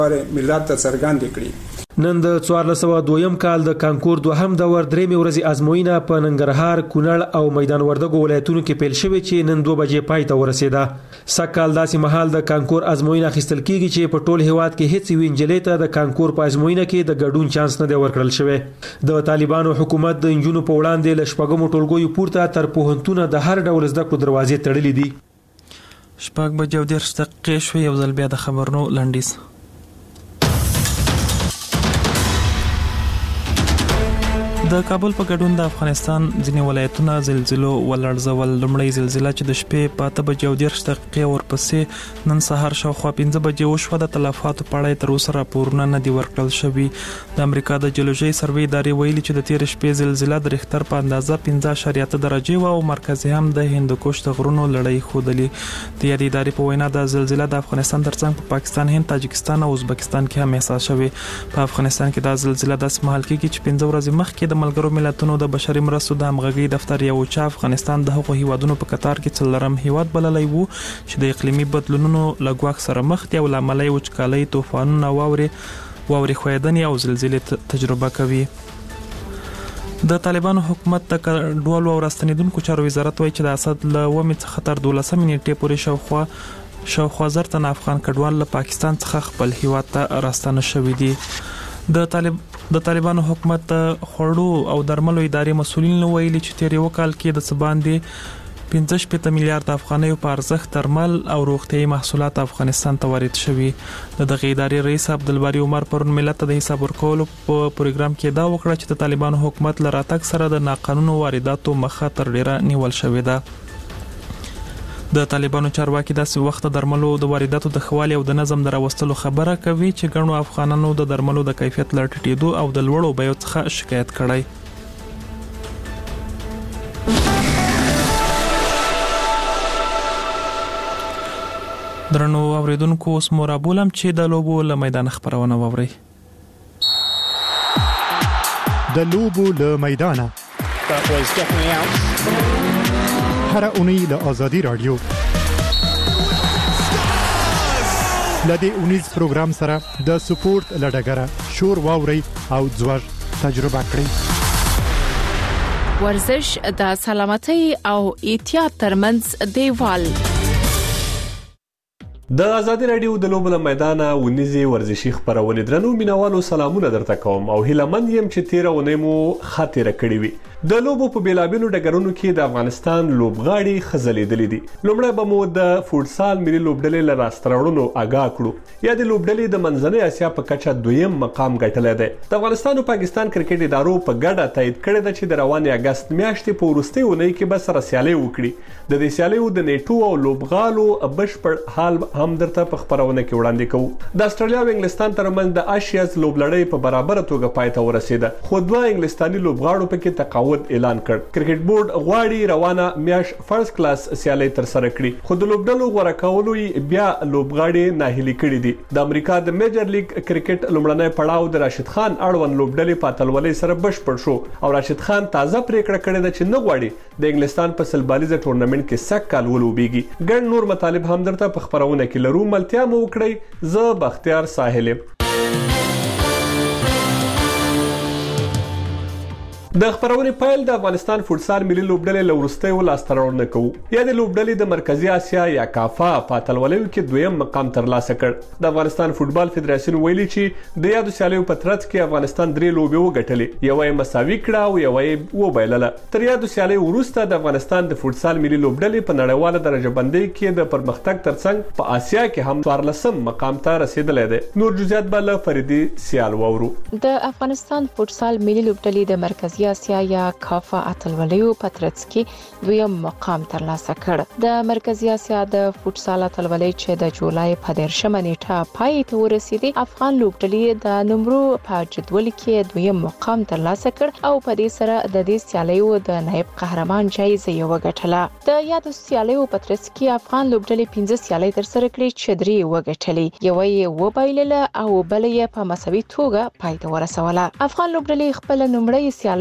ملت ته څرګند کړي. نن د 1402 کال د کانکور دوهم دور درېمې ورځې ازموینه په ننګرهار، کونړ او میدان وردګو ولایتونو کې پیل شوې چې نن 2 بجې پای ته ورسېده. سږکال داسې مهال د کانکور ازموینه اخیستل کیږي چې په ټول هیواد کې هیڅ یوې نجلۍ ته د کانکور په ازموینه کې د ګډون چانس نه دی ورکړل شوی. د طالبانو حکومت د نجونو په وړاندې له شپږمو ټولګیو پورته تر پوهنتونه د هر ډول زده کړو دروازې تړلې دي. 6:10 شوې یو ځل بیا د خبرونو لنډیز. د کابل په ګډون د افغانستان ځینې ولایتونه زلزلو ولړزول. لومړی زلزله چې د شپې په 8:10 ورپسې نن سهار شاوخوا 5 بجې وشوه. د تلفاتو په اړه تر اوسه راپورونه نه دي ورکړل شوي. د امریکا د جیولوژي سروې ادارې ویلي چې د تیر شپې زلزله د ریختر په اندازه 5.8 درجې و او مرکز هم د هندوکش د غرونو لړۍ ښودلې. د یادې ادارې په وینا د زلزله د افغانستان ترڅنګ په پاکستان، هند، تاجکستان او ازبکستان کې هم احساس شوې. په افغانستان کې د زلزله داس مهال کې چې 15 ورځې مخکې د ملګرو ملتونو د بشري مرستو د همغږي دفتر یو چا افغانستان د هغو هیوادونو په قطار کې څلورم هیواد بللی وو چې د اقلیمي بدلونونو له ګواښ سره مخ دي او له امله یې وچکالۍ، طوفانونه، واورې ښویدنې او زلزلې تجربه کوي. د طالبانو حکومت د کډوالو او راستنیدونکو چارو وزارت وایي چې د اسد له 9 څخه تر 12 نیټې پورې شاوخوا 1000 تن افغان کډوال له پاکستان څخه خپل هیواد ته راستانه شوي دي. د طالبانو حکومت خوړو او درملو ادارې مسؤلین ویلي چې تیر یو کال کې د سباندې 15 میلیارډ افغانیو په ارزښت درمل او روغتیايي محصولات افغانستان ته وارد شوي. د دغه ادارې رئیس عبدالباری عمر پرون ملت ته د حساب ورکولو په پروګرام کې دا وکړه چې د طالبانو حکومت له راتګ سره د ناقانونه وارداتو مخه تر ډیره نیول شوې ده. د طالبانو چارواکي داسې وخت د درملو د وارداتو د خوالي او د نظم د راوستلو خبره کوي چې ګڼو افغانانو د درملو د کیفیت له ټیټېدو او د لوړو بیو څخه شکایت کړی. درنو اوریدونکو، اوس مو رابولم چې د لوبو له میدان خبرونه واورئ. د لوبو له میدانه هر اونۍ له آزادی رادیو لدې اونیز پروګرام سره د سپورت لډګره شور واوري او ځوړ تجربه کړئ. ورزش د سلامتۍ او احتیاط ترمنځ دیوال. د آزادی رادیو د لوبو له میدانه ونیزي ورزشي خبرونه درنو مینوالو سلامونه درته کوم او هیلمند یم چې تیر ونې مو خاطره کړې وي. د لوبو په بیلابیلو ډګرونو کې د افغانستان لوبغاړي خزلېدلې دي. لومړی به مو د فوټسال ملي لوبډلې له راستراوړلو آګاه کړو. یا د لوبډلې د منځنۍ اسیا په کچه دویم مقام ګټلی دی. د افغانستان او پاکستان کرکټ ادارو په ګډه تایید کړې ده چې د روانې اګست میاشتې په وروستۍ اونۍ کې به سره سیالۍ وکړي. د دې سیالیو د نیټو او لوبغالو بشپړ حال هم درته په خبرونه کې وړاندې کوو. د استرالیا او انګلستان ترمنځ د آشیاز لوبلړۍ په برابر توګه پای ته ورسېده، خو دوه انګلستاني لوبغاړو پکې تقاعد اعلان کړ. کرکټ بورډ غواړي روانه میاش فرست کلاس سیالۍ تر سره کړي، خو د لوبډلو غوړه کولو بیا لوبغاړي ناهیلي کړي دي. د امریکا د میجر لیګ کرکټ لومړنی پړاو د راشد خان اړوند لوبډلې په اتلولۍ سره بشپړ شو او راشد خان تازه پریکړه کړې ده چې نه غواړي د انګلستان په سلبالیزه ټورنمنت کې سږ کال ولوبېږي. ګڼ نور مطالب هم درته په خبرونه کې لرو. ملتیا مو وکړئ. زه بختیار ساحل. د خبرونې پایل د افغانستان فوټسال ملي لوبډلې له وروستیو لاسته راوړنه کوو. یا د لوبډلې د مرکزي اسیا یا کافا په اتلولیو کې دویم مقام ترلاسه کړ. د افغانستان فوټبال فدراسیون ویلي چې د یادو سیالیو په ترڅ کې افغانستان 3 لوبې وګټلې، یوه یې مساوي کړه او یوه یې وبایلله. تر یادو سیالیو وروسته د افغانستان د فوټسال ملي لوبډلې په نړیواله درجه بندۍ کې د پرمختګ ترڅنګ په اسیا کې هم 14 مقام ته رسیدلی دی. نور جزئیات به له فریدي سیال واورو. د افغانستان فوټسال ملي لوبډلې د مرکزي اسیا یا کافا اتلولیو په ترڅ کې دویم مقام ترلاسه کړ. د مرکزي اسیا د فوټسال اتلولۍ چې د جولای په 13 نیټه پای ته ورسېدې، افغان لوبډلې د نمرو په جدول کې دویم مقام ترلاسه کړ او په دې سره د دې سیالیو د نایب قهرمان جایزه یې وګټله. د یادو سیالیو په ترڅ کې افغان لوبډلې 15 سیالۍ ترسره کړې چې 3 وګټلې، یوه یې وبایلله او بل یې په مساوي توګه پای ته ورسوله. افغان لوبډلې خپل لومړی سیالۍ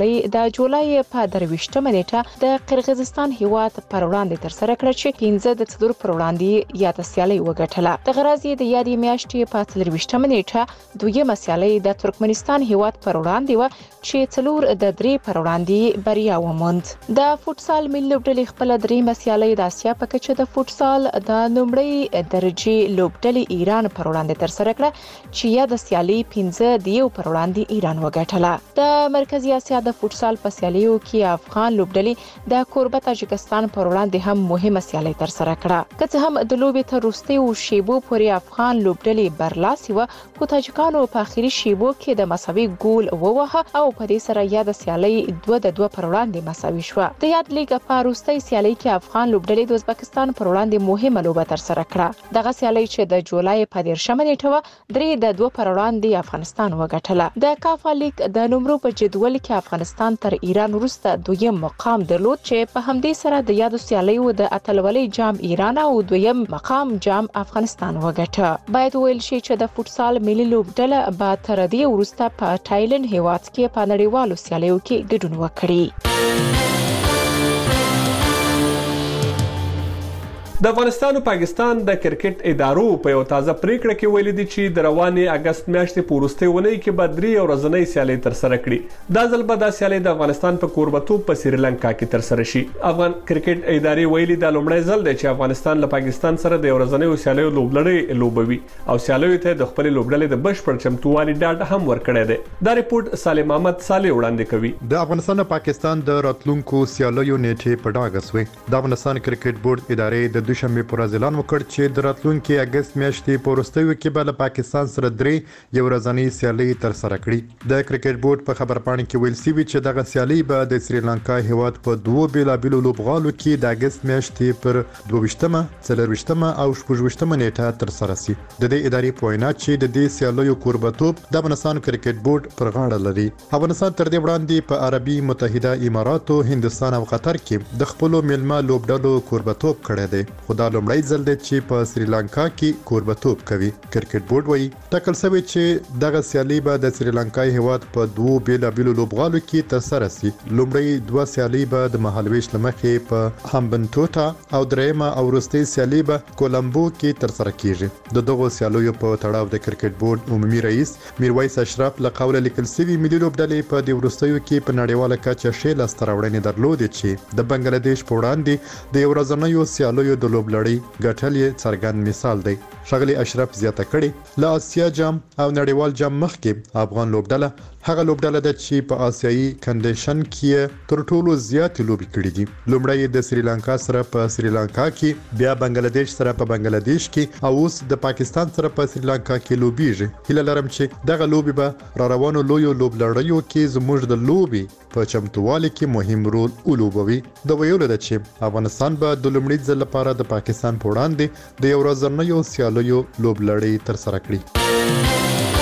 سیالي د جولای په 23مه نیټه د قرغیزستان هیواد پر وړاندې تر سره کړه چې 15 د څلور پر وړاندې یاد سیالي وګټله. د غرض د یادې میاشتې په 23مه نیټه دویمه سیالي د ترکمنستان هیواد پر وړاندې و چې څلور د 3 پر وړاندې بریا وموند. د فوټسال ملي لوبډلې خپل دریمه سیالي د اسیا په کچه د فوټسال د نومړی درجه لوبډلې ایران پر وړاندې تر سره کړه چې یا د سیالي 15 د یو پر وړاندې ایران وګټله. د مرکزی اسیا د فوټسال په سیالیو کې افغان لوبډلې د کوربه تاجکستان پر وړاندې هم مهمه سیالي تر سره کړه. که څه هم د لوبې تر وروستیو شیبو پورې افغان لوبډلې برلاسي و، خو تاجکانو په اخیری شیبو کې د مساوي ګول ووهه او په دې سره یا د سیالي 2-2 پر وړاندې مساوي شو. د یاد لیګ په وروستۍ سیالي کې افغان لوبډلې د ازبکستان پر وړاندې مهمه لوبه تر سره کړه. دغه سیالي چې د جولای په 13مه نیټه و 3-2 پر وړاندې افغانستان وګټله. د کافا لیګ د نمرو په جدول کې افغانستان تر ایران وروسته دویم مقام درلود چې په همدې سره د یادو سیالیو د اتلولۍ جام ایران او دویم مقام جام افغانستان وګټه. باید ویل شي چې د فوټسال ملي لوبډله به تر دې وروسته په تایلند هیواد کې په نړیوالو سیالیو کې ګډون وکړي. د افغانستان او پاکستان د کرکټ ادارو په یو تازه پریکړه کې ویلي دي چې د روانې اگست میاشتې په وروستۍ اونۍ کې به 3 ورځنۍ سیالۍ تر سره کړي. دا ځل به دا سیالۍ د افغانستان په کوربتوب په سریلانکا کې تر سره شي. افغان کرکټ ادارې ویلي دا لومړی ځل دی چې افغانستان له پاکستان سره د ورځنۍ سیالیو لوبلړۍ لوبوي او سیالیو ته د خپل لوبډلې د بشپړ چمتووالي ډاډ هم ورکړی دی. دا ریپورت سالم احمد صالح وړاندې کوي. د افغانستان او پاکستان د راتلونکو سیالیو نیټه په ډاګه سوې. د افغانستان کرکټ بورډ ادارې د دوشنبه پر ورځ اعلان وکړ چې د راتلونکي اگست میاشتې په وروستیو کې به له پاکستان سره 3 یو ورځنۍ سیالۍ تر سره کړي. د کرکټ بورډ په خبرپاڼه کې ویل شوی چې دغه سیالۍ به د سریلانکا هیواد په 2 بیلابیلو لوبغالو کې د اگست میاشتې پر 22مه، 24مه او 26مه نیټه تر سره شي. د دې ادارې په وینا چې د دې سیالیو کوربتوب د افغانستان کرکټ بورډ پر غاړه لري. افغانستان تر دې وړاندې په عربي متحده اماراتو، هندستان او قطر کې د خپل ملما لوبډلو کوربتوب کړی دی. خو لومړی ځل دی چې په سریلانکا کې کوربتوب کوي. کرکټ بورډ وایي ټاکل شوی چې دغه سیالي به د سریلانکا هیواد په 2 بیلابیلو لوبغالو کې تر سره شي. لومړی 2 سیالي به د مهالویش لمخې په هامبنټوټا او درېمه او وروستۍ سیالي به کولمبو کې تر سره کیږي. د دغو سیالیو په تړاو د کرکټ بورډ عمومي رئیس میرویس اشرف له قوله لیکل شوی ملي لوبډلې په دې وروستیو کې په نړیواله کچه ښې لاسته راوړنې درلودې چې د بنگلاديش په وړاندې د ورځنیو سیالیو د لوبلړۍ ګټل یې څرګند مثال دی. ښاغلي اشرف زیاته کړې له آسیا جام او نړیوال جام مخکې افغان لوبډله هغه لوبډله ده چې په آسیایي کنډیشن کې تر ټولو زیات لوبي کړې دي. لومړی د سریلانکا سره په سریلانکا کې، بیا بنگلاديش سره په بنگلاديش کې او اوس د پاکستان سره په سریلانکا کې لوبيږي. هیله لرم چې دغه لوبي به را روانو لویو لوبلړیو کې زموږ د لوبي په چمتووالي کې مهم رول ولوبوي. د ویلو ده چې افغانستان به د لومړي ځل لپاره د پاکستان په وړاندې د یو ورځنیو سیالیو لوبلړۍ تر سره کړي.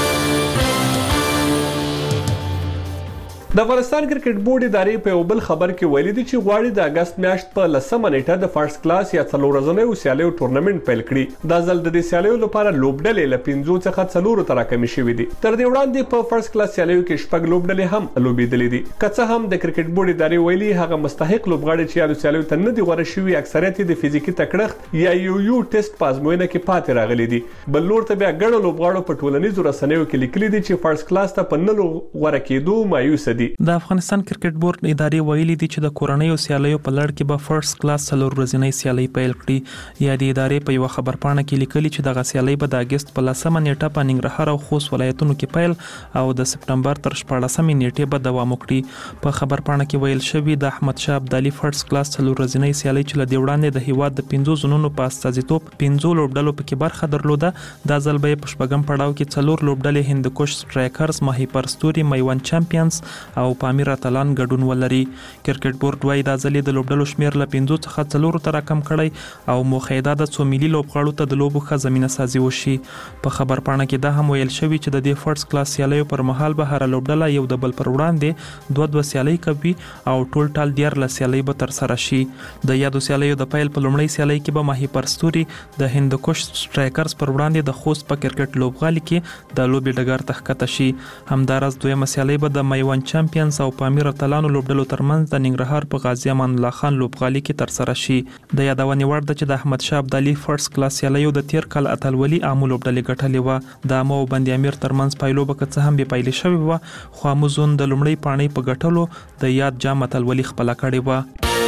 د افغانستان کرکټ بورډ ادارې په یو بل خبر کې ویلي دي چې غواړي د اگست میاشت په 10مه نیټه د فرست کلاس یا څلور ورځنیو سیالیو ټورنمنت پیل کړي. دا ځل د دې سیالیو لپاره لوبډلې له 5 څخه 4 تر راکمې شوې دي. تر دې وړاندې په فرست کلاس سیالیو کې شپږ لوبډلې هم لوبېدلې دي. که څه هم د کرکټ بورډ ادارې ویلي هغه مستحق لوبغاړي چې یادو سیالیو ته نه دي غوړه شوي اکثریت د فزیکي تکړښت یا یو ټیسټ په ازموینه کې پاتې راغلي دي. بل لور ته بیا ګڼو لوبغاړو په ټولنیزو رسنیو کې لیکلي دي چې فرست کلاس ته په نه غوړه کېدو مایوس دي. د افغانستان کرکټ بورډ ادارې ویلي دي چې د کورنیو سیالیو په لړ کې به فرست کلاس څلور ورځنۍ سیالۍ پیل کړي. یا د ادارې په یو خبرپاڼه کې لیکلي چې دغه سیالۍ به د اگست په 10مه نیټه په ننګرهار او خوست ولایتونو کې پیل او د سپټمبر تر 14مې نیټې به دوام وکړي. په خبرپاڼه کې ویل شوی د احمد شاه ابدالي فرست کلاس څلور ورځنۍ سیالۍ چې له وړاندې د هیواد د 5 زونونو په استازیتوب 5 لوبډلو پکې برخه درلوده. دا ځل به په شپږم پړاو کې 4 لوبډلې هندوکش سټرایکرز، ماهی پرستوري، میوند چمپیونز او پامیر اتلان ګډون ولري. کرکټ بورډ وايي دا ځل د لوبډلو شمیر له 5 څخه 4 ته راکم کړی او موخه د څو ملي لوبغاړو ته د لوبو ښه زمينه سازي وشي. په خبرپاڼه کې دا هم ویل شوی چې د دې فرست کلاس سیالیو پر مهال به هر لوبډله یو د بل پر وړاندې 2 سیالۍ کوي او ټول ټال 14 سیالۍ به تر سره شي. د یادو سیالیو د پیل په لومړۍ سیالۍ کې به ماهی پرستوري د هندوکش سټرایکرز پر وړاندې د خوست په کرکټ لوبغالي کې د لوبي ډګر ته ښکته شي. همدارس دویمه سیالۍ به د میوند چمپیونز او پامیر اتلانو لوبډلو ترمنځ د ننګرهار په غازی امان الله خان لوبغالي کې تر سره شي. د یادونې وړ ده چې د احمد شاه ابدالي فرست کلاس سیالیو د تیر کال اتلولي عامو لوبډلې ګټلې و. د امو بندي امیر ترمنځ پایلوبه که څه هم به پایلې شوې و، خو اموزون د لومړی پاڼۍ په ګټلو د یاد جام اتلولي خپل کړې و.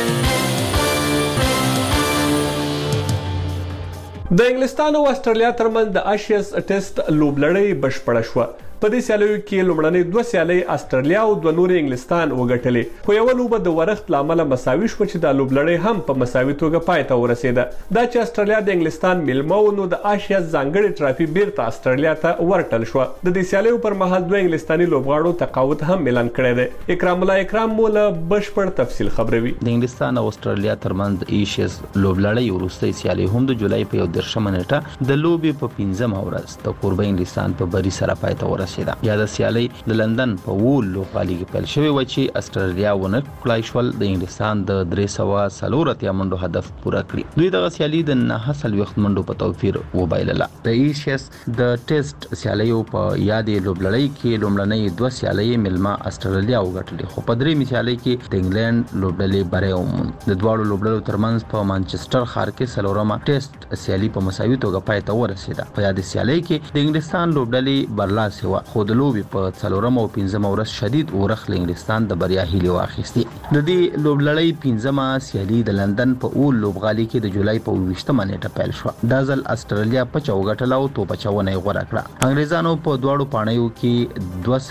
د انګلستان او استرالیا ترمنځ د آشیز ټیسټ لوبلړۍ بشپړه شوه. په دې سیالیو کې لومړنۍ 2 سیالۍ استرالیا او 2 نور انګلستان وګټلې، خو یو لوبه د ورښت لامل مساوي شو چې د لوبلړۍ هم په مساوي توګه پای ته ورسېده. دا چې استرالیا د انګلستان میلمه و، نو د آشیا ځانګړي ټرافي بیرته استرالیا ته ورټل شو. د دې سیالیو پر مهال 2 انګلستاني لوبغاړو تقاعد هم اعلان کړی دی. اکرام الله اکرام مولا بشپړ تفصیل خبروي. د انګلستان او استرالیا ترمنځ د ایشیز لوبلړۍ وروستۍ سیالي هم د جولای په 11 نیټه د لوبې په 15 ورځ د کوربه انګلستان په بری سره پای ته ورسېده. یا د سیالي د لندن په وول لوبغالي کې پیل شوې و چې استرالیا ونه کړای شول د انګلستان د 340 منډو هدف پوره کړی. دوی دغه سیالي د 9 منډو په توفیر وبایلله. د ایشیز د ټیسټ سیالیو په یادې لوبلړۍ کې لومړنۍ 2 سیالۍ ملما استرالیا وګټلې، خو په درېمې سیالۍ کې د انګلند لوبډلې بری وموند. د دواړو لوبډلو ترمنځ په مانچسټر ښار کې څلورمه ټیسټ سیالي په مساوي توګه پای ته ورسېده. په یادې سیالۍ کې د انګلستان لوبډلې برلاسې وه، خو د لوبې په 4 او 15 ورځ شدید اورخ انګلستان د بریا هیله واخیستې. د دې لوبلړۍ 15مه سیالي د لندن په اول لوبغالي کې د جولای په 20مه نیټه پیل شو. دا ځل استرالیا په چوغټل او توپچونه غوړه کړه. انګریزانو په دواړو پاڼیو کې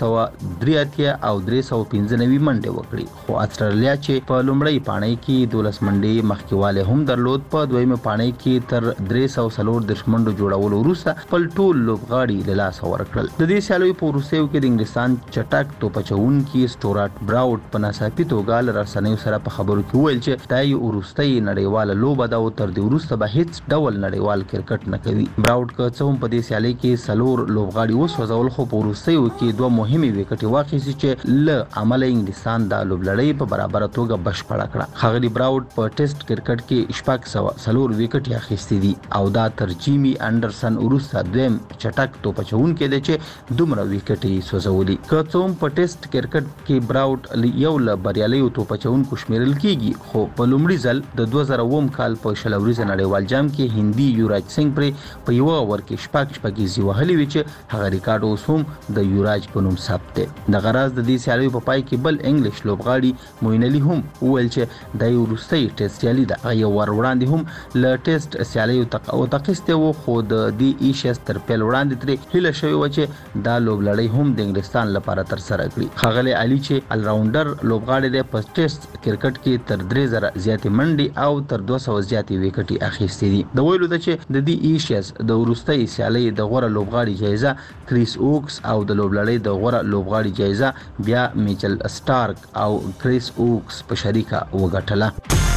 283 او 395 منډې وکړي، خو استرالیا چې په لومړی پاڼۍ کې 12 منډې مخکیواله هم درلود، په دویمه پاڼۍ کې تر 340 منډو جوړولو وروسته خپل ټول لوبغاړي له لاسه ورکړل. د دې سیالیو په وروستیو کې د انګلستان چټک توپچونکي سټورات براوډ په ناڅاپي توګه له رسنیو سره په خبرو کې ویل چې دا یو وروستۍ نړیواله لوبه ده او تر دې وروسته به هیڅ ډول نړیوال کرکټ نه کوي. براوډ که څه هم په دې سیالۍ کې 4 لوبغاړي وسوځول، خو په وروستیو کې 2 مهمې وکټې واخیستې چې له عمله انګلستان د لوبلړۍ په برابر توګه بشپړه کړه. ښاغلي براوډ په ټیسټ کرکټ کې 4 وکټې اخیستې دي او دا تر جیمی انډرسن وروسته دویم چټک توپچونکی دی چې دومره وکټې سوځولي. که څه هم په ټیسټ کرکټ کې براوډ یو له بریالیو توپچونکو شمیرل کیږي، خو په لومړي ځل د 2000 کال په شلوريز نړیوال جام کې هندي یوراج سنگ پر په یو اور کې شپږ وهلي وی چې هغه ریکارډ اوس هم د یوراج په نوم ثبت دی. د غرض د دې سیالیو په پای کې بل انګلیش لوبغاړي موین علي هم ویل چې د وروستۍ ټیسټ سیالي ده. یو ور وړاندې هم له ټیسټ سیالیو تقاوتقسته وو، خو د دې ایشیز تر پیل وړاندې ترې هله شوی و چې دا لوبلړۍ هم د انګلستان لپاره تر سره کړي. ښاغلی علي چې الراونډر لوبغاړی دی، په ټیسټ کرکټ کې تر 3000 زیاتې منډې او تر 200 زیاتې وکټې اخیستې دي. د ویلو ده چې د دې ایشیز د وروستۍ سیالۍ د غوره لوبغاړي جایزه کریس اوکس او د لوبلړۍ د غوره لوبغاړي جایزه بیا میچل سټارک او کریس اوکس په شریکه وګټله.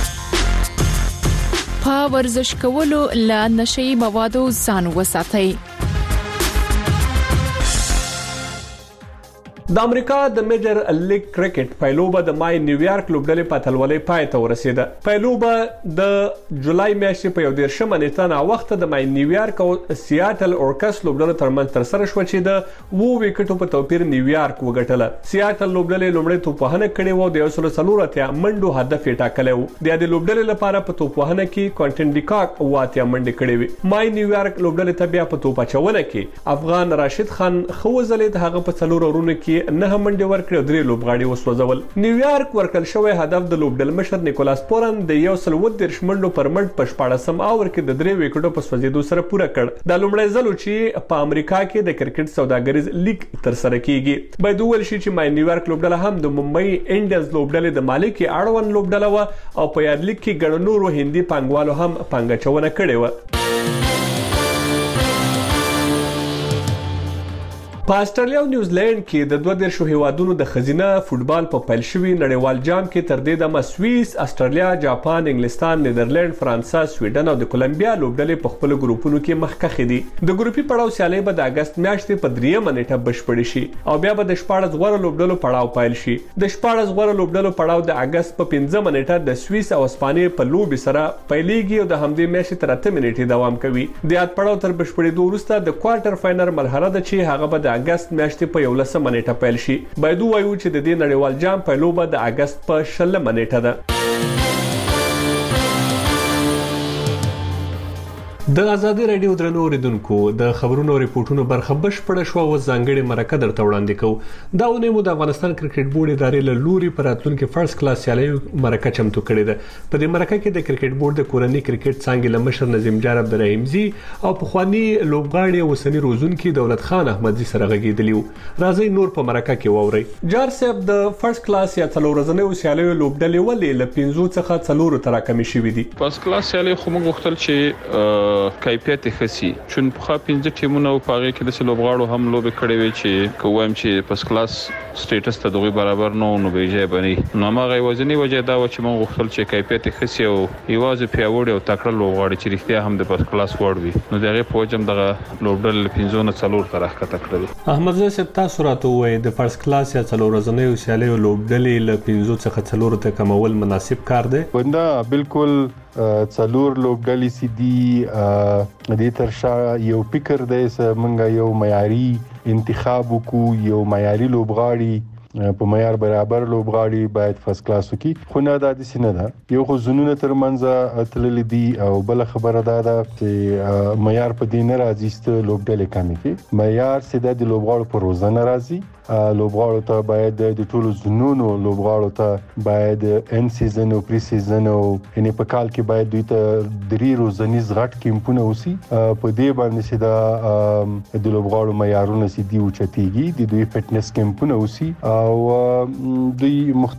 په ورزش کولو له نشئی موادو ځان وساتئ. د امریکا د میجر لیګ کرکټ پایلوبه د مای نیویارک لوبډلې په اتلولۍ پای ته ورسېده. پایلوبه د جولای میاشتې په 11 نیټه نا وخت د مای نیویارک او سیاتل اورکس لوبډلو ترمنځ تر سره شو چې د 2 وکټو په توپیر نیویارک وګټله. سیاتل لوبډلې لومړی توپوهنه کړې و، د 140 منډو هدف یې ټاکلی و. د دې لوبډلې لپاره په توپوهنه کې کوانټن ډیکاک 8 منډې کړې وې. مای نیویارک لوبډلې ته بیا په توپچونه کې افغان راشد خان خو ځلید هغه په 4 اورونو کې 9 منډې ورکړې او 3 لوبغاړي وسوځول. نیویارک ورکل شوی هدف د لوبډل مشر نیکولاس پورن د 130 منډو پر منډ په 14 اور کې د 3 وکټو په سوځیدو سره پوره کړ. دا لومړی ځل چې په امریکا کې د کرکټ سوداګریز لیګ تر سره کیږي. باید وویل شي چې مای نیویارک لوبډله هم د ممبئی انډیانز لوبډلې د مالک اړوند لوبډله و او په یاد لیګ کې ګڼ نورو هندي پانګوالو هم پانګچونه کړې و. په استرالیا او نیوزیلند کې د 22 هیوادونو د خزینه فوتبال په پیل شوی نړیوال جام کې تر دې دمه سوئیس، استرالیا، جاپان، انګلستان، نیدرلند، فرانسه، سویډن او د کولمبیا لوبډلې په خپل ګروپونو کې مخکښ دي. د ګروپي پړاو سیالي به د اگست میاشتې په 3 نیټه بشپړ شي او بیا به د 14 غوړه لوبډلو پړاو پیل شي. د 14 غوړه لوبډلو پړاو د اگست په 15 نیټه د سوئیس او اسپانیې په لوبي سره پیلېږي او د همدې میاشتې تر 8 نیټې دوام کوي. د یاد پړاو تر بشپړېدو وروسته د کوارټر فاینل مرحله ده چې هغه به د اگست میاشتې په 11 نیټه پیل شي. باید وایو چې د دې نړیوال جام په لوبه د اگست په 16 نیټه ده. د ازادي رادیو درنو اوریدونکو د خبرونو ریپورتونو برخه بشپړه شو او ځانګړي مرکه درته وړاندې کوو. دا ونې مو د افغانستان کرکټ بورډ ادارې له لوري پر راتلونکي فرست کلاس سیالي مرکه چمتو کړې ده. په دې مرکه کې د کرکټ بورډ د کورنۍ کرکټ څانګې له مشر نظیم جار عبدالرحیمزي او پخوانی لوبغاړي وسنی روزونکي دولت خان احمدزي سره غږیدلی وو. راځي نور په مرکه کې واورئ. جار صاحب د فرست کلاس یا څلور ورځنیو سیالیو لوبډلې ولې له 5 څخه 4 ته راکمې شوې دي؟ فرست کلاس سیالي خو موږ غوښتل چې کیفیت خسي چون په خا 15 ټیمونو په هغه کې د لوبغاړو هم لوبې کړې وي چې کوم چې فرست کلاس سټیټس ته دغه برابر نو به بني نو هغه وزنی وجه دا و چې موږ غوښتل چې کیفیت خسي او یوازې پیاوړي او تکړه لوبغاړي چې رښتیا هم د فرست کلاس وړ وي نو دغه په وجه دغه لوبډل 15 نه 4 ته راکته کړل. احمد زه صاحب تاسو راته وایي د فرست کلاس یا څلور ورځنیو سیالیو لوبډلې له 15 څخه 4 ته کمول مناسب کار دی؟ وندا بالکل څلور لوبډلې سي دي د ترشا یو فکر دی چې یو معیاري انتخاب وکړو یو معیاري لوبغاړي په معیار برابر لوبغاړي باید فرست کلاس وکړي خو نه د دې نه ده یو خو زونونه ترمنځ تلل دي او بل خبره ده چې معیار په دې نه راځي چې لوبډلې کمې کې معیار سیده د لوبغاړو په روزانه راځي لوبغاړو ته باید د ټولو زونونو لوبغاړو ته باید ان سیزن او پری سیزن او یعنی په کال کې باید دوی ته 3 روزنیز غټ کیمپونه وسی په دې باندې سیده د لوبغاړو معیارونه سیدي او چتيږي د دوی فټنس کیمپونه وسی او دوی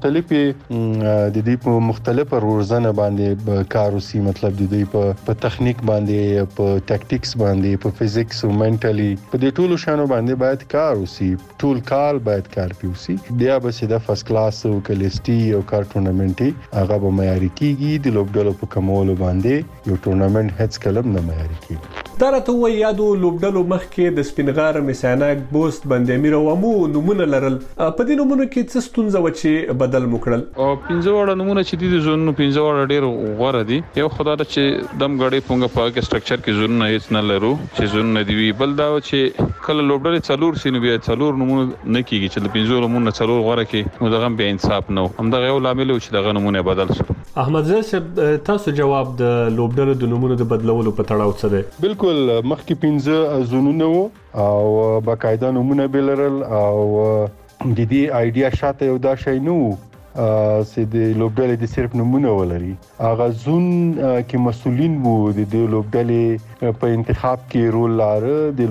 د مختلفه روزنه باندې کار وسی مطلب د دوی په تخنیک باندې په ټاکټکس باندې په فزیکس او منټالي په دې ټولو شانو باندې باید کار وسی ټول کال باید کار پیوسی بیا به سیده فرست کلاس او کلیسټي او کار ټورنمنټي هغه به معیاري کیږي د لوبډلو په کمولو باندې یو ټورنمنټ هیڅ کلم نه معیاري کیږي. دا راته وایي یادو لوبډلو مخکې د سپینغار میسانک بوست باندې امیر او مو نمونه لرل په دې نمونه کې څه ستونزه و چې بدل مکړل او 15 وړ نمونه چې د زون 15 وړ ډیر غوړه دي یو خدای ته چې دم غړې پونګه پاکه سټرکچر کې زون نه هیڅ نه لرو چې زون نه دی بل دا چې کله لوبډلې څلور سینې بیا څلور نمونه نه کیږي چې د 15 نمونه څلور غوړه کې نو دغه به انصاف نه هم دغه یو لامل چې دغه نمونه بدل شو. احمد زه تاسو جواب د لوبډلو د نمونه د بدلولو په تړاو څه دی؟ بالکل مخکې 15 زونونه وو او باقاعده نمونه بلرل او د دې ایډیا شاته یو دا شی نو چې د لوبډلې د صرف نمونه ولري هغه زون کې مسولین وو د لوبډلې په انتخاب کې رول لاره د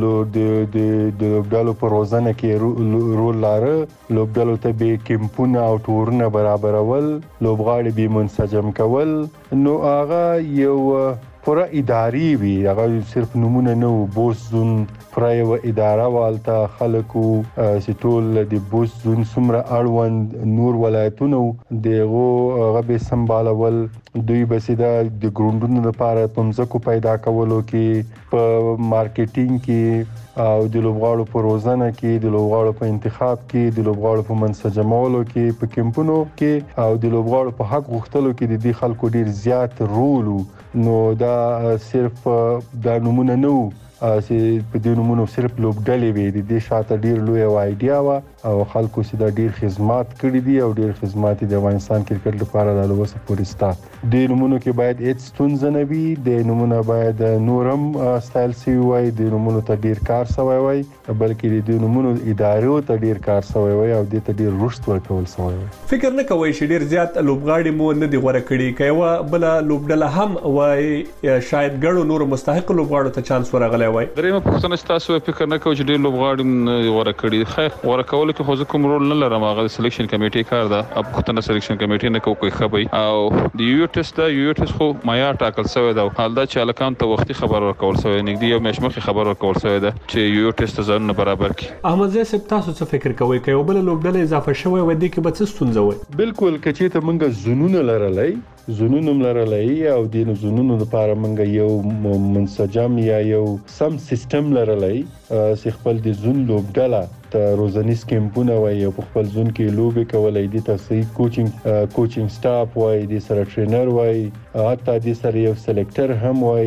لوبډلو په روزانه کې رول لاره لوبډلو ته به کیمپونه او ټورونه برابرول لوبغاړي به منسجم کول نو هغه یو پورا اداري وی هغه صرف نمونه نو بوس زون پرایو اداره والته خلکو سټول د بوس زون سمره اړوند نور ولایتونو دغه هغه به سمبالول دوی بسیدا د ګروندونو لپاره پمزکو پیدا کولو کې په مارکیټینګ کې او د لوبغاړو په روزانه کې د لوبغاړو په انتخاب کې د لوبغاړو په منسجمولو کې په کیمپونو کې او د لوبغاړو په حق غوښتلو کې د دې خلکو ډیر زیات رول نو دا صرف دا نمونه نو چې په دې نمونه صرف لوبډلې وي د دې شاته ډیر لوی ایډیا وا او خلکو سي دا ډیر خدمات کړې دي او ډیر خدمات د افغانستان کرکټ لپاره د لوسه پورستا د نمونه کې باید هیڅ ستونزه نه وي د نمونه باید نورم سټایل سی وای د نمونه ته ډیر کار سوی وای بلکې د نمونه ادارو ته ډیر کار سوی وای او د ته ډیر رشد ورکول سوی وای. فکر نه کوي چې ډیر زیات لوبغاړي مو نه دی غوړه کړی کایو بل لوبډله هم وای شاید ګړو نور مستحق لوبغاړو ته چانس ورغلی وای. درېمه پوښتنه تاسو فکر نه کوئ چې ډیر لوبغاړي غوړه کړی خیر غوړه کول کې خو کوم رول نه لرم هغه سلیکشن کمیټې کار ده اب پښتنه سلیکشن کمیټې نه کوي خبري او د یو ټیسټ دا یو ټیسټ خو معیار ټاکل شوی دا حال دا چې الکان ته وختي خبر ورکول شوی نګدي یو مشمخي خبر ورکول شوی دا چې یو ټیسټ ځان برابر کی. احمد زه تاسو څه فکر کوئ چې یو بل لوبډله اضافه شوی و دي کې به څه ستونزه وي؟ بالکل کچې ته مونږ زونونه لرلای زونونم لرلای او د زونونو لپاره مونږ یو منسجم یا یو سم سیستم لرلای چې خپل د زون لوبډله ته روزنیز کیمپونه وای او خپل زون کې لوبې کولای دي تاسو کوچینګ سټاف وای د سره ټرینر وای حتی د سره یو سلیکټر هم وای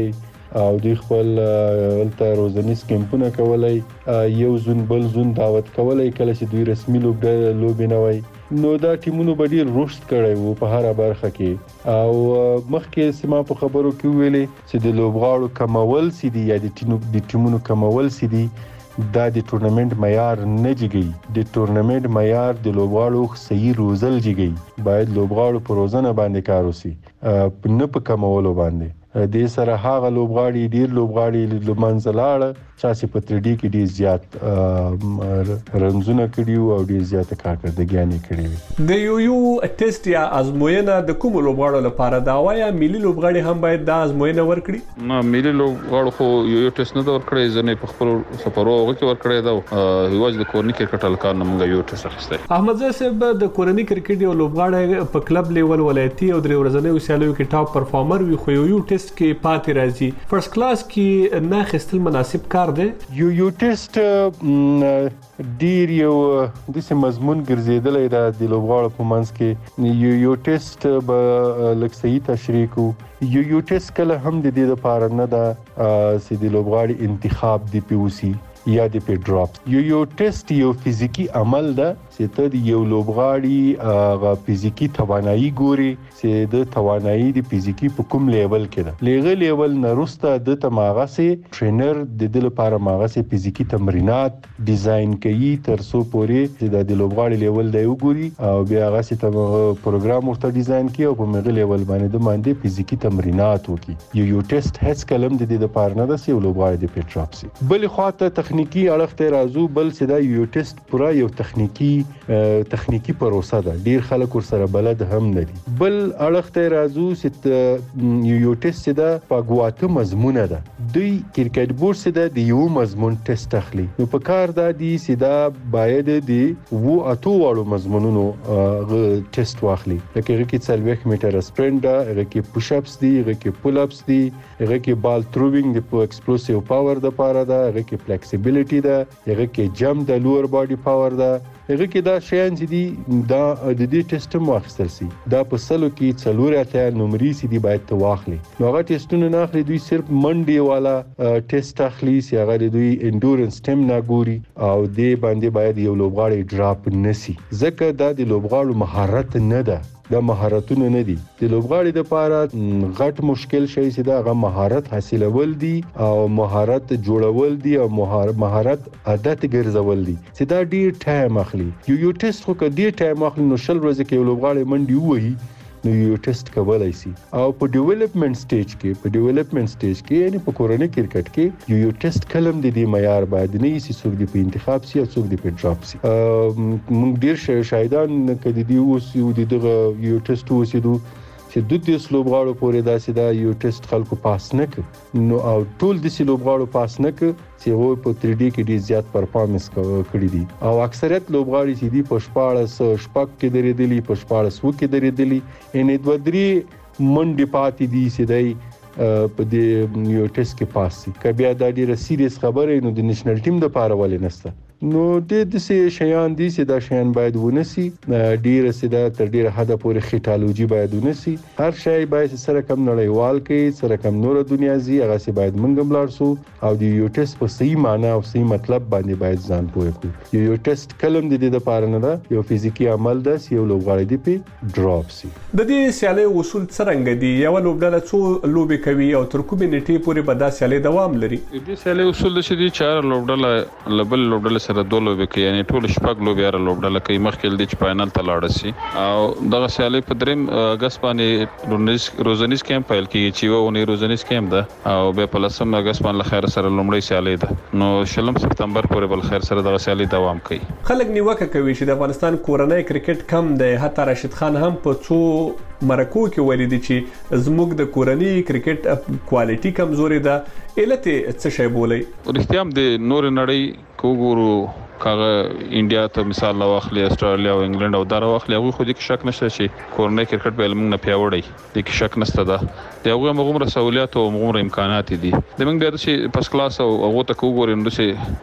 او دوی خپل ولته روزنیز کیمپونه کولای یو زون بل زون دعوت کولای کله چې دوی رسمي لوبې نه وای نو دا ټیمونو به ډیر رشد کړی وو په هر برخه کې او مخکې سما په خبرو کې ویلې چې د لوبغاړو کمول سي دي یا د ټیمونو کمول سي دي دا د ټورنمنت معیار نه جګي د ټورنمنت معیار د لوبغاړو صحیح روزل جګي باید لوبغاړو په روزنه باندې کار وسی نه په کمولو باندې د سره هغه لوبغاړي ډیر لوبغاړي لمنځلاړه چې په 3D کې ډیر زیات رنزونه کړیو او ډیر زیات کارکړدګیانې کړې د یو ټیسټ یا ازموینه د کوم لوبغاړو لپاره دا وایا ملي لوبغاړي هم باید دا ازموینه ورکړي نه ملي لوبغاړو خو یو ټیسټ نه ورکړي ځنه په خپل سفرو کې ورکړي دا یواز د کورني کرکټ الکان موږ یو ټیسټ اخیسته احمد زه صاحب د کورني کرکټ یو لوبغاړی په کلب لیول ولایتي او درې ورځنی سیالیو کې ټاپ پرفارمر وي خو یو ټیسټ کې پاتې راځي فرست کلاس کې نه خستل مناسب کار دی یو ټیسټ ډیر یو د سم مضمون ګرځیدلې دا د لوبغاړو په منځ کې یو ټیسټ به لکه صحیح تشریح کو یو ټیسټ کله هم د دې لپاره نه دا چې د لوبغاړي انتخاب دی پیوسی یا د پی ډراپ یو ټیسټ یو فزیکی عمل ده چې ته د یو لوبغاړي غا فزیکی توانایي ګوري چې د توانایي د فزیکی په کوم لیول کې ده لغه لیول نه رسته د تماغه سي ټرینر د دې لپاره ماغه سي فزیکی تمرینات ډیزاین کوي تر څو پورې چې د لوبغاړي لیول دی وګوري او بیا هغه سي پروګرام ورته ډیزاین کوي او په مغه لیول باندې د باندې فزیکی تمرینات وکي یو ټیسټ هیڅ کلم د دې لپاره نه ده چې لوبغاړي د پی ډراپ سي بل خواته تخنیکی اړخ ته راځو بل سدا یو ټیسټ پورا یو تخنیکی پروسه ده ډیر خلک ور سره بلد هم نه دي بل اړخ ته راځو چې یو ټیسټ ده په ګواته مضمونه ده دوی کرکټ بورډ سدا د یو مضمون ټیسټ اخلي نو په کار دا دي سدا باید دی وو اتو واړو مضمونونو ټیسټ واخلي لکه کې 40 میټر سپرینټ ده هغه کې پوش اپس دي هغه کې پول اپس دي هغه کې بال تھروینګ د ایکسپلوسیو پاور د پاره ده هغه کې فلیکسیبিলিټي ده هغه کې جمپ د لوور باډي پاور ده هغه کې دا شیان چې دي دا د دې ټیسټ مو اخیستل سي دا په سلو کې څلور اتیا نمرې سي دي باید ته واخلي نو هغه ټیسټونه نه اخلي دوی صرف منډي والا ټیسټ اخلي چې هغه دوی انډورنس ټیم نه ګوري او دې باندې باید یو لوبغاړی ډراپ نسی ځکه دا د لوبغاړو مهارت نه ده دا مهارتونه نه دي د لوبغاړي د لپاره غټ مشکل شي چې دا غو مهارت حاصلول دي او مهارت جوړول دي او مهارت عادت ګرځول دي چې دا ډیر ټایم اخلي یو ټیسټ خو کدي ټایم اخلي نو شل ورځې کې لوبغاړي منډي وایي نو یو ټیسټ کولای شي او په ډیولپمنٹ سټیج کې یعنی په کورنۍ کرکټ کې یو ټیسټ کلم د دې معیار باید نه سي څوک دی په انتخاب سي او څوک دی په ډراپ سي موږ ډیر شاهدان کدي دی اوس یو دغه یو ټیسټ وسیدو چې د دې لوبغاړو پورې داسې دا یو ټیسټ خلکو پاس نه ک نو او ټول د سې لوبغاړو پاس نه ک چې هو په 3D کې ډیر زیات پرفارمنس کړی دي او اکثریت لوبغاړي چې دی په 14 شپږ کې درېدلی په 14 کې درېدلی ان د درې منډي پاتې دي چې دی په دې یو ټیسټ کې پاس شي کبه دا ډیره سیریس خبره نو د نېشنل ټیم د پاره ولې نسته نو د دې شیان دي چې دا شیان باید ونسي ډیره سیده تر ډیره حد پورې خټالوجي باید ونسي هر شی باید سره کم نړیوال کې سره کم نور دنیا زی هغه سي باید منګم لاړ سو او د یو ټیسټ په صحیح معنی او صحیح مطلب باندې باید ځان پوهه کو یو ټیسټ کلم د دې لپاره نه ده یو فزیکی عمل ده چې یو لوبغاړی دی په ډراپ سي د دې سیالي اصول څنګه دي یو لوبډله څو لوبي کوي او تر کومې نیټې پورې به دا سیالي دوام لري دې سیالي اصول د شدي 4 لوبډله لبل لوبډله سره دوه لوبي کوي یعنی ټول شپږ لوبي را لوبډله کوي مخکې د فائنل ته لاړ شي او دغه سیالي په دریم اگست باندې روزنیز کیمپ پیل کیږي چې وونه روزنیز کیمپ ده او به په لسم اگست باندې خیر سره لومړی سیالي ده نو شلم سپتمبر پورې بل خیر سره دغه سیالي دوام کوي خلک نیوکه کوي چې د افغانستان کورنۍ کرکټ کم دی حتی راشد خان هم په څو مرکو کې ولیدي چې زموږ د کورنۍ کرکټ کوالټي کمزوري ده علت څه شی بولي ورښتیا هم د نور نړۍ کوګورو کاغه انډیا ته مثال واخلي استرالیا او انګلند او دغه واخلي هغه خو دې شک نشته چې کورنۍ کرکټ به موږ نه پیاوړی دي کې شک نشته ده دغه موږ سہولیات او موږ امکانات دي د موږ بیا چې پس کلاس او هغه ته وګورئ نو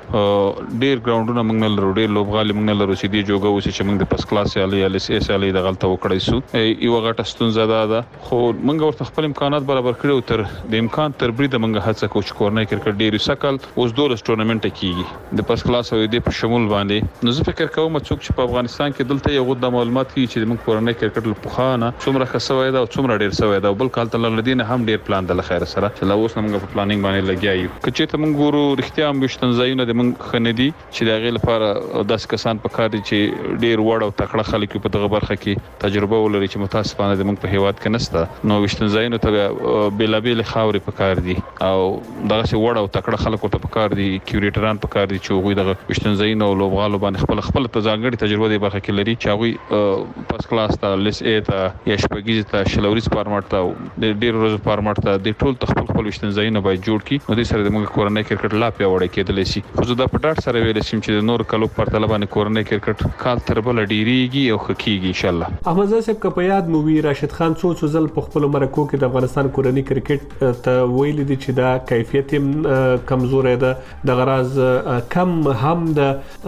چې ډیر ګراوندونه موږ نه لرو ډیر لوبغالي موږ نه لرو چې دی جوګه اوس چې موږ د پس کلاس یا اس ال د غلطه وکړای سو یو غټه ستونزه ده خو موږ ورته خپل امکانات برابر کړو تر د امکان تر برید موږ هڅه کوو چې کورنۍ کرکټ ډیر سکل اوس دولس ټورنمنت کیږي د پس کلاس او د په شمول باندې نو زه فکر کوم چې په افغانستان کې دلته یو د معلومات کی چې موږ کورنۍ کرکټ له پخانه څومره خسوي دا او څومره ډیر سوي دا بل کال تل لدین هم ډیر پلان د خیر سره چې لا اوس موږ په پلانینګ باندې لګیایو کچې ته موږ ګورو رښتیا هم مشتنځایونه د موږ خندي چې د غیل لپاره 10 کسان په کار دي چې ډیر وړ او تکړه خلک په دغه برخه کې تجربه ولري چې متاسفانه د موږ په هیواد کې نشته نو مشتنځایونه ته بیلابیل خاورې په کار دي او دغه څه وړ او تکړه خلک ته په کار دي کیوریټران په کار دي چې هغه دغه مشتنځایونه او لوبغالو باندې خپل ځانګړي تجربه دی برخه کې لري چې هغه پس کلاس ته لیس ا ته یا شپږیز ته شلوريز فارمټ ته د ډیر روز فارمټ ته د ټول خپل مشتنځایونه باید جوړ کی نو د سره د موږ کورنۍ کرکټ لا پیاوړی کېدلی شي خو زه دا په ډاټ سره ویل شم چې د نور کلو پر طالبان کورنۍ کرکټ کال تر بل ډیریږي او خکېږي ان شاء الله احمد صاحب که په یاد مو وی راشد خان څو ځل په خپل مرکو کې د افغانستان کورنۍ کرکټ ته ویل دي چې دا کیفیت کمزورې ده د غراز کم هم د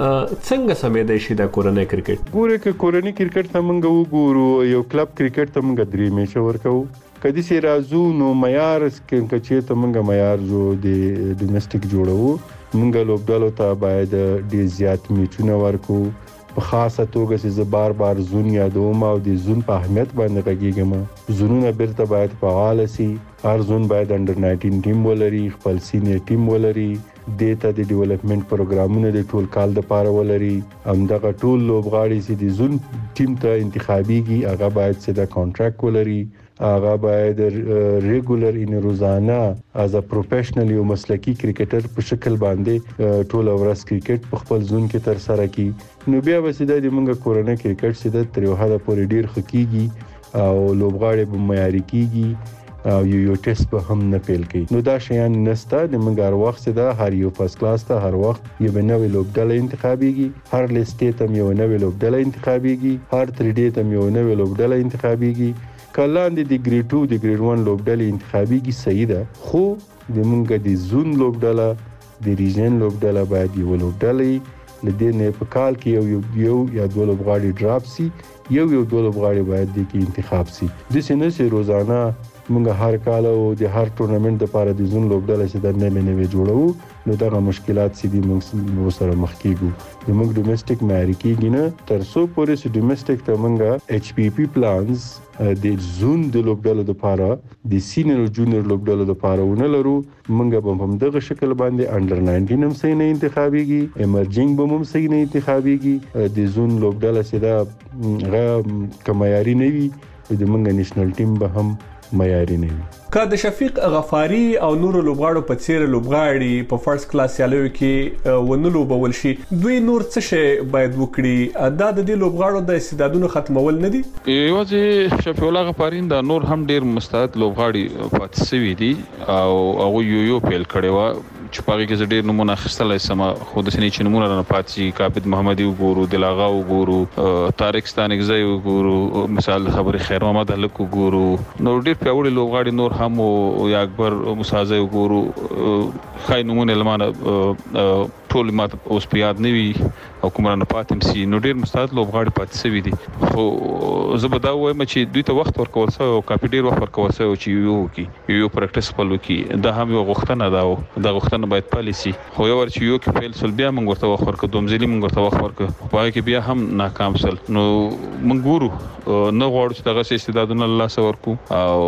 څنګه سمې دی شي د کورنۍ کرکټ ګوره ک کورنۍ کرکټ ته موږ وګورو یو کلب کرکټ ته موږ 3 میچ ورکو کدي سي رازو نو معیار چې ته موږ معیار جو د ډومېسټک جوړو موږ لوبډالو ته باید ډیر زیات میچونه ورکو په خاصه توګه چې بار بار زون یادوم او د زون په اهمیت باندې غږیږم زونونه بیرته باید فعال شي هر زون باید انډر 19 ټیم ولري خپل سینیر ټیم ولري دیتا د ډیولپمنٹ پروګرامونه د ټول کال د پاره ولري همدغه ټول لوبغاړي چې د زون ټیم ته انتخابيږي هغه باید چې د کانټراکټ ولري هغه باید ریګولر ان روزانه از ا پروفیشنل یو مسلکی کرکټر په شکل باندې ټول ورځ کرکټ په خپل زون کې تر سره کی نو بیا وسیده د موږ کورنۍ کرکټ چې د تر یو حد پورې ډیر خکېږي او لوبغاړي به معیاري کیږي او یو ټیسټ به هم نه پیل کوي نو دا شیان نسته د موږ هر وخت دا هر یو فرست کلاس ته هر وخت یو نوې لوبډله انتخابيږي هر لیسټ ته یو نوې لوبډله انتخابيږي هر 3D ته یو نوې لوبډله انتخابيږي کلاند د ګریډ 2 د ګریډ 1 لوبډله انتخابيږي صحیح ده خو د موږ د زون لوبډله د ریجن لوبډله باید یو لوبډله لدې نه په کال کې یو یا دوه لوبغاړي ډراپ سي یو دوه لوبغاړي باید د کې انتخاب سي د سینې سي روزانه موږ هر کال او د هر ټورنمنت لپاره د زون لوبډله چې د نوې جوړو نو دا مشکلات سي د موږ سره مخ کیږو د موږ ډومېسټک معیاري کیږي نه تر څو پورې چې ډومېسټک ته موږ ایچ پی پی پلانز د زون د لوبډله لپاره د سینیر او جونیور لوبډله لپاره ونه لرو موږ به هم دغه شکل باندې انډر 19 هم صحیح نه انتخابيږي ایمرجینګ به هم صحیح نه انتخابيږي د زون لوبډله چې دا غو کمایاري نه وي د موږ نېشنل ټیم به هم معیاري نه وي که د شفیق غفاری او نور لوبغاړو په څیر لوبغاړي په فرست کلاس یالو کې ونلو بول شي دوی نور څه شي باید وکړي دا د دې لوبغاړو د استعدادونو ختمول نه دي یوازې شفیق الله غفاری دا نور هم ډیر مستعد لوبغاړي پاتې سوي دي او هغه یو پیل کړي و چې پاره کې ډېر نمونه اخیستلای سم خو د سنې چې نمونه نه پاتې کابد محمدي وګورو دلاغا وګورو طارق ستانګزی وګورو مثال خبري خیر محمد هلک وګورو نو ډېر پیاوړي لوبغاړي نور هم او یا اکبر مسازه وګورو خای نمونه لمانه ټول ماته اوس په یاد نه وي او کومره پاتم سي نو ډېر مستعد لوبغاړي پاتې سوي دي خو زه به دا وایم چې دوی ته وخت ورکول سوی او کافي ډېر وخت ورکول سوی چې یو پریکټیس خپل وکړي دا هم یو غوښتنه ده دا غوښتنه باید پالیسي خو یو ورچ یو کې فیل سول بیا موږ ورته وخت ورکړو دومځلي موږ ورته وخت ورکړو په هغه کې بیا هم ناکام سول نو موږ ګورو نه غواړو چې دغه استعدادونه الله سور کو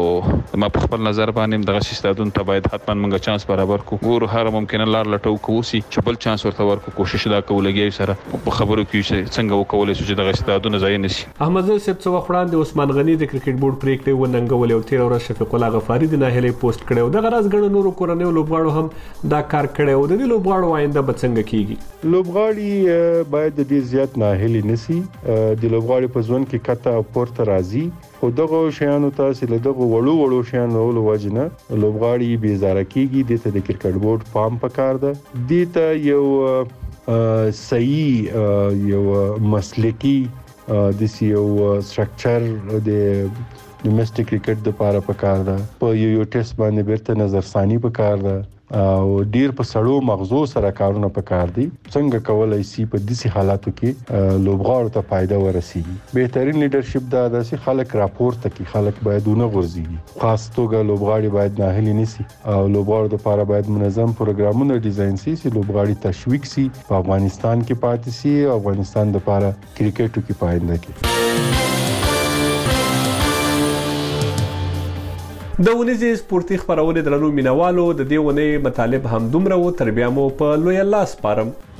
او ما په خپل نظر باندې دغه استعدادونه ته باید حتما موږ چانس برابر کو ګورو هر ممکنه لار لټو کوسي چې بل چانس ورته ورکو کوشش دا کولګي سره په خبرو کې څنګه وکولای شو چې دغه استعدادونه ځای نشي احمد صاحب څو وخت د عثمان غنی د کرکټ بورډ پریکړه وننګول او 13 ورځ شفیق الله غفاری د ناهلې پوسټ کړو د غراز غړو نورو کورنۍ لوبغاړو هم دا کار کړو د دې لوبغاړو آینده به څنګه کیږي لوبغاړي باید ډیر زیات ناهلي نسی د لوبغاړي په ځون کې کته او پورته راځي خو دغه شیانو تاسو له دغه وړو شیانو له وجنه لوبغاړي بیزاره کیږي د کرکټ بورډ پام پکار ده د ته یو صحیح یو مسلکی د یو سټرکچر د ډومېسټک کرکټ لپاره پکار ده. په یو ټیسټ باندې بیرته نظرثانی پکار ده او ډیر په سړو مغزو سره کارونه پکار دي. څنګه کولای شي په داسې حالاتو کې لوبغاړو ته فائدہ ورسیږي. بهترین لیدرشپ دا ده چې خلک راپورته کوي، خلک باید ونه غورځي، خاص توګه لوبغاړي باید ناهیلي نشي او لوبغاړو لپاره باید منظم پروګرامونه ډیزاین شي چې لوبغاړي تشویق شي، په افغانستان کې پاتې شي او افغانستان لپاره کرکټ کې پاینده کړي. د ونیزې سپورتي خبرونه درنو مینوالو، د دې ونې مطالب هم دومره و، تر بیا مو په لوی الله سپارم.